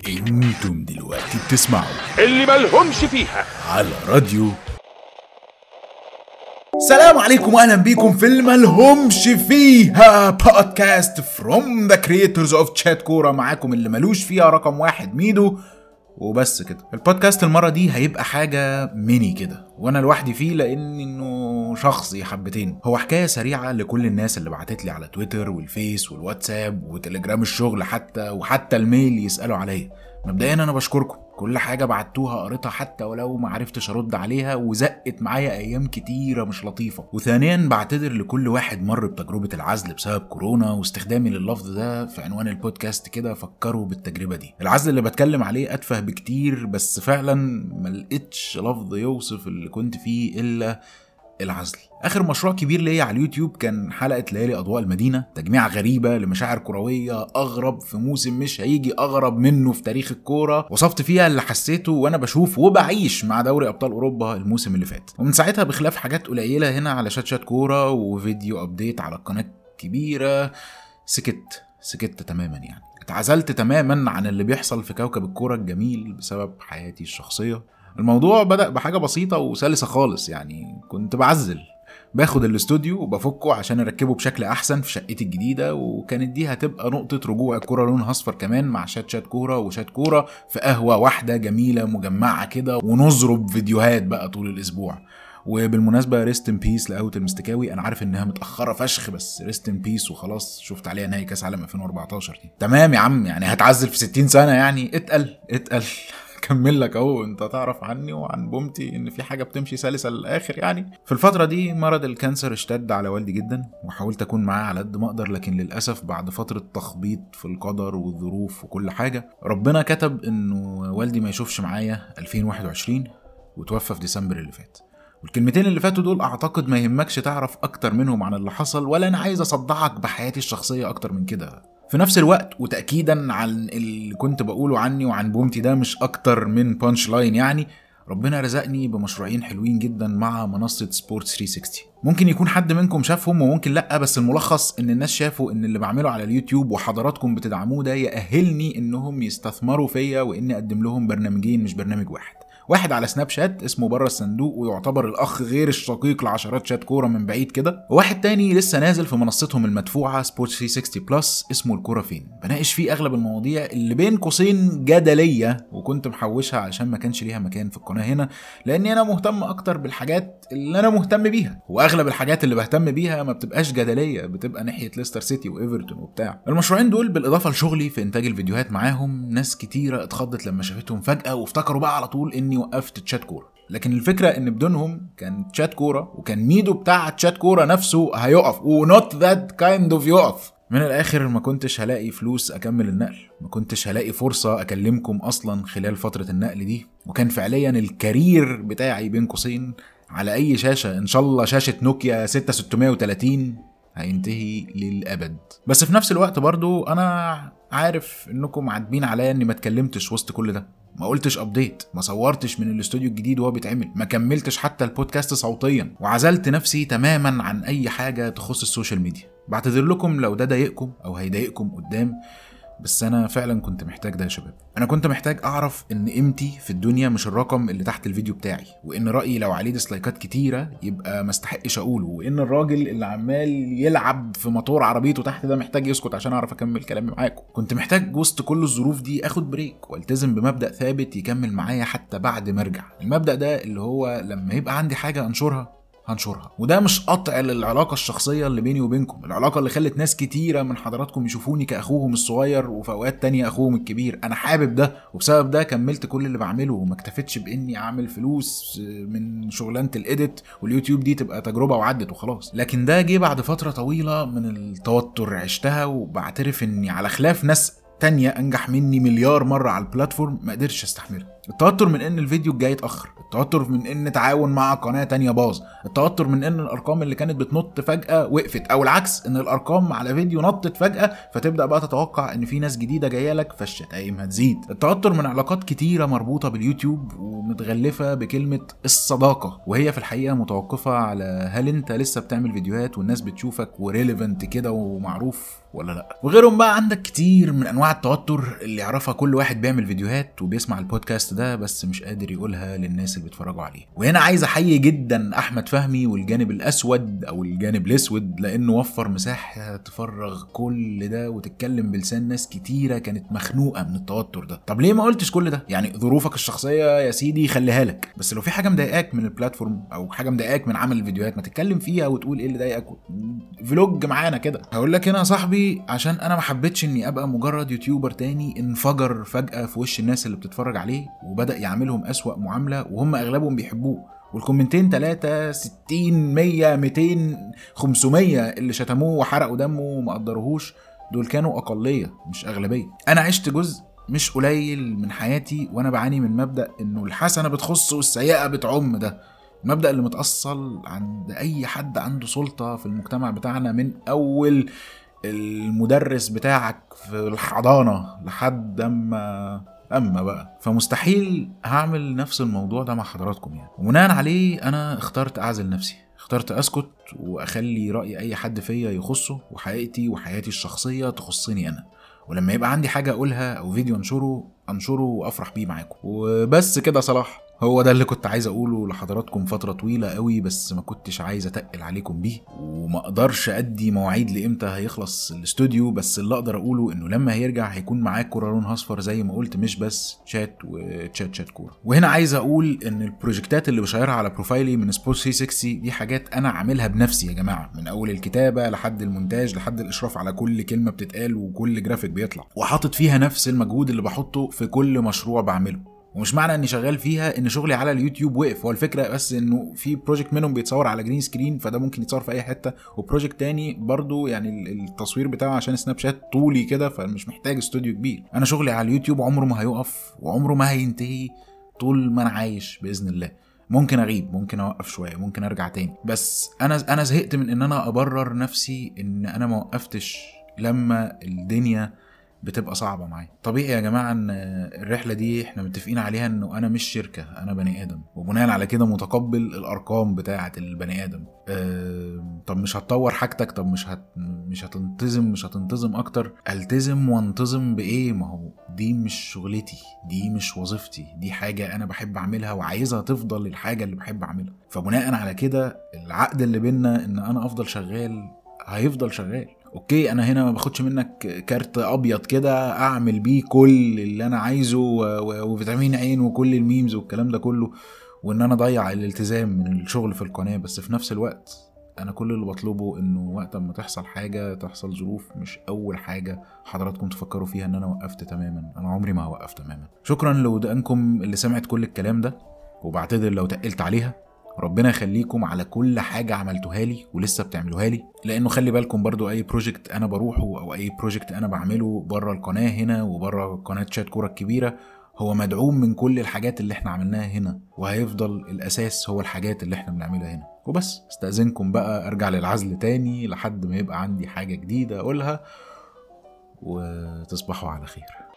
انتم دلوقتي بتسمعوا اللي ملهمش فيها على راديو. السلام عليكم واهلا بيكم في الملهمش فيها بودكاست from the creators of chat كورة. معاكم اللي ملوش فيها رقم 1 ميدو وبس كده. البودكاست المرة دي هيبقى حاجة ميني كده وانا لوحدي فيه لانه شخصي حبتين. هو حكاية سريعة لكل الناس اللي بعتتلي على تويتر والفيس والواتساب وتليجرام الشغل وحتى الميل يسألوا عليا. مبدئيا انا بشكركم، كل حاجة بعتوها قريتها حتى ولو ما عرفتش ارد عليها وزقت معايا ايام كتيرة مش لطيفة. وثانيا بعتذر لكل واحد مر بتجربة العزل بسبب كورونا، واستخدامي لللفظ ده في عنوان البودكاست كده فكروا بالتجربة دي. العزل اللي بتكلم عليه اتفه بكتير، بس فعلا ملقتش لفظ يوصف اللي كنت فيه الا العزل. اخر مشروع كبير ليا على اليوتيوب كان حلقة ليالي اضواء المدينة، تجميع غريبة لمشاعر كروية اغرب في موسم مش هيجي اغرب منه في تاريخ الكورة. وصفت فيها اللي حسيته وانا بشوف وبعيش مع دوري ابطال اوروبا الموسم اللي فات، ومن ساعتها بخلاف حاجات قليلة هنا على شات كورة وفيديو ابديت على القناة الكبيرة سكت تماما. يعني اتعزلت تماما عن اللي بيحصل في كوكب الكورة الجميل بسبب حياتي الشخصية. الموضوع بدأ بحاجة بسيطة وسلسة خالص، يعني كنت بعزل باخد الاستوديو وبفكه عشان اركبه بشكل احسن في شقتي الجديدة، وكانت دي هتبقى نقطة رجوع الكورة لونها اصفر كمان مع شات كورة وشات كورة في قهوة واحدة جميلة مجمعة كده، ونظرب فيديوهات بقى طول الاسبوع. وبالمناسبة ريست ان بيس لقهوة المستكاوي، انا عارف انها متأخرة فشخ بس ريست ان بيس وخلاص. شفت عليها نهائي كاس عالم 2014 دي. تمام يا عم، يعني هتعزل في 60 سنة يعني؟ اتقل كمل لك اهو. انت تعرف عني وعن بومتي ان في حاجه بتمشي سلسه للاخر. يعني في الفتره دي مرض الكانسر اشتد على والدي جدا، وحاولت اكون معاه على قد ما اقدر، لكن للاسف بعد فتره تخبيط في القدر والظروف وكل حاجه ربنا كتب انه والدي ما يشوفش معايا 2021 وتوفى في ديسمبر اللي فات. والكلمتين اللي فاتوا دول اعتقد ما يهمكش تعرف اكتر منهم عن اللي حصل، ولا انا عايز اصدعك بحياتي الشخصيه اكتر من كده. في نفس الوقت وتأكيدا عن اللي كنت بقوله عني وعن بومتي ده مش اكتر من بانش لاين، يعني ربنا رزقني بمشروعين حلوين جدا مع منصة سبورتس 360. ممكن يكون حد منكم شافهم وممكن لأ، بس الملخص ان الناس شافوا ان اللي بعمله على اليوتيوب وحضراتكم بتدعموه ده يأهلني انهم يستثمروا فيا واني اقدم لهم برنامجين مش برنامج واحد على سناب شات اسمه بره الصندوق ويعتبر الاخ غير الشقيق لعشرات شات كوره من بعيد كده، وواحد تاني لسه نازل في منصتهم المدفوعه سبورتس 360 بلس اسمه الكوره فين. بناقش فيه اغلب المواضيع اللي بين قوسين جدليه، وكنت محوشها علشان ما كانش ليها مكان في القناه هنا، لاني انا مهتم اكتر بالحاجات اللي انا مهتم بيها، واغلب الحاجات اللي بهتم بيها ما بتبقاش جدليه، بتبقى ناحيه ليستر سيتي وايفرتون وبتاع. المشروعين دول بالاضافه لشغلي في انتاج الفيديوهات معاهم، ناس كتيره اتخضت لما شافتهم فجاه وافتكروا بقى على طول اني وقفت تشات كوره. لكن الفكره ان بدونهم كان تشات كوره وكان ميدو بتاع تشات كوره نفسه هيقف، ونوت ذات كايند اوف يقف. من الاخر ما كنتش هلاقي فلوس اكمل النقل، ما كنتش هلاقي فرصه اكلمكم اصلا خلال فتره النقل دي، وكان فعليا الكارير بتاعي بين قوسين على اي شاشه، ان شاء الله شاشه نوكيا 6630 هينتهي للابد. بس في نفس الوقت برضو انا عارف انكم عاتبين عليا اني ما اتكلمتش وسط كل ده، ما قلتش ابديت، ما صورتش من الاستوديو الجديد وهو بيتعمل، ما كملتش حتى البودكاست صوتيا، وعزلت نفسي تماما عن اي حاجه تخص السوشيال ميديا. بعتذر لكم لو ده ضايقكم او هيضايقكم قدام، بس انا فعلا كنت محتاج ده يا شباب. انا كنت محتاج اعرف ان قيمتي في الدنيا مش الرقم اللي تحت الفيديو بتاعي، وان رايي لو عليه ديسلايكات كتيره يبقى ما استحقش اقوله، وان الراجل اللي عمال يلعب في موتور عربيته تحت ده محتاج يسكت عشان اعرف اكمل كلامي معاكم. كنت محتاج وسط كل الظروف دي اخد بريك والتزم بمبدا ثابت يكمل معايا حتى بعد ما ارجع. المبدا ده اللي هو لما يبقى عندي حاجه هنشرها، وده مش قطع للعلاقة الشخصية اللي بيني وبينكم، العلاقة اللي خلت ناس كتيرة من حضراتكم يشوفوني كأخوهم الصغير وفي أوقات تانية أخوهم الكبير. أنا حابب ده، وبسبب ده كملت كل اللي بعمله، وما اكتفتش بإني أعمل فلوس من شغلانة الإيديت واليوتيوب دي تبقى تجربة وعدت وخلاص. لكن ده جه بعد فترة طويلة من التوتر عشتها، وبعترف إني على خلاف ناس تانية انجح مني مليار مرة على البلاتفورم ما قدرتش استحملها. التوتر من ان الفيديو الجاي اتأخر، التوتر من ان تعاون مع قناة تانية باظ، التوتر من ان الارقام اللي كانت بتنط فجأة وقفت، او العكس ان الارقام على فيديو نطت فجأة فتبدأ بقى تتوقع ان في ناس جديدة جاية لك فالشتايم هتزيد. التوتر من علاقات كتيرة مربوطة باليوتيوب ومتغلفة بكلمة الصداقة، وهي في الحقيقة متوقفة على هل انت لسه بتعمل فيديوهات والناس بتشوفك وريليفنت كده ومعروف ولا لا. وغيرهم بقى عندك كتير من انواع التوتر اللي يعرفها كل واحد بيعمل فيديوهات وبيسمع البودكاست ده بس مش قادر يقولها للناس اللي بيتفرجوا عليه. وهنا عايز احيي جدا احمد فهمي والجانب الاسود او الجانب الاسود، لانه وفر مساحه تفرغ كل ده وتتكلم بلسان ناس كتيره كانت مخنوقه من التوتر ده. طب ليه ما قلتش كل ده؟ يعني ظروفك الشخصيه يا سيدي خليها لك، بس لو في حاجه مضايقاك من البلاتفورم او حاجه مضايقاك من عمل الفيديوهات ما تتكلم فيها وتقول ايه اللي ضايقك، فلوج معانا كده. هقول لك هنا يا صاحبي، عشان انا ما حبيتش اني ابقى مجرد يوتيوبر تاني انفجر فجأة في وش الناس اللي بتتفرج عليه وبدأ يعملهم أسوأ معاملة وهم اغلبهم بيحبوه، والكومنتين 3 60 100 200 500 اللي شتموه وحرقوا دمه وما قدروهوش دول كانوا اقلية مش اغلبية. انا عشت جزء مش قليل من حياتي وانا بعاني من مبدأ انه الحسنة بتخص والسيئة بتعم، ده المبدأ اللي متأصل عند اي حد عنده سلطة في المجتمع بتاعنا، من اول المدرس بتاعك في الحضانة لحد اما بقى. فمستحيل هعمل نفس الموضوع ده مع حضراتكم يعني. وبناء عليه انا اخترت اعزل نفسي، اخترت اسكت واخلي رأي اي حد فيا يخصه وحقيقتي وحياتي الشخصية تخصني انا، ولما يبقى عندي حاجة اقولها او فيديو انشره وافرح بيه معاكم. وبس كده صلاح، هو ده اللي كنت عايز اقوله لحضراتكم فترة طويلة قوي، بس ما كنتش عايز اتقل عليكم بيه وما اقدرش ادي مواعيد لامتى هيخلص الاستوديو، بس اللي اقدر اقوله انه لما هيرجع هيكون معاك كورة لونها اصفر زي ما قلت، مش بس شات كورة. وهنا عايز اقول ان البروجكتات اللي بشيرها على بروفايلي من سبورتس 360 دي حاجات انا عاملها بنفسي يا جماعة، من اول الكتابة لحد المونتاج لحد الاشراف على كل كلمة بتتقال وكل جرافيك بيطلع، وحاطط فيها نفس المجهود اللي بحطه في كل مشروع بعمله. ومش معنى اني شغال فيها ان شغلي على اليوتيوب وقف، هو الفكره بس انه في بروجكت منهم بيتصور على جرين سكرين فده ممكن يتصور في اي حته، وبروجكت تاني برضو يعني التصوير بتاعه عشان سناب شات طولي كده فمش محتاج استوديو كبير. انا شغلي على اليوتيوب عمره ما هيقف وعمره ما هينتهي طول ما انا عايش باذن الله. ممكن اغيب، ممكن اوقف شويه، ممكن ارجع تاني، بس انا زهقت من ان انا ابرر نفسي ان انا ما وقفتش لما الدنيا بتبقى صعبة معايا. طبيعي يا جماعة ان الرحلة دي احنا متفقين عليها انه انا مش شركة، انا بني ادم، وبناء على كده متقبل الارقام بتاعة البني ادم. طب مش هتطور حاجتك، طب مش هتنتظم اكتر. التزم وانتظم بايه؟ ما هو دي مش شغلتي، دي مش وظيفتي، دي حاجة انا بحب اعملها وعايزها تفضل الحاجة اللي بحب اعملها. فبناء على كده العقد اللي بينا ان انا افضل شغال هيفضل شغال. اوكي انا هنا ما باخدش منك كارت ابيض كده اعمل بيه كل اللي انا عايزه وفيتامين عين وكل الميمز والكلام ده كله، وان انا اضيع الالتزام من الشغل في القناة. بس في نفس الوقت انا كل اللي بطلبه انه وقت ما تحصل حاجة تحصل ظروف مش اول حاجة حضراتكم تفكروا فيها ان انا وقفت تماما. انا عمري ما وقفت تماما. شكرا لودانكم اللي سمعت كل الكلام ده، وبعتذر لو تقلت عليها. ربنا يخليكم على كل حاجة عملتوها لي ولسه بتعملوها لي، لانه خلي بالكم برضو اي بروجكت انا بروحه او اي بروجكت انا بعمله بره القناة هنا وبره قناة شات كورة الكبيرة هو مدعوم من كل الحاجات اللي احنا عملناها هنا، وهيفضل الاساس هو الحاجات اللي احنا بنعملها هنا. وبس استأذنكم بقى ارجع للعزل تاني لحد ما يبقى عندي حاجة جديدة اقولها، وتصبحوا على خير.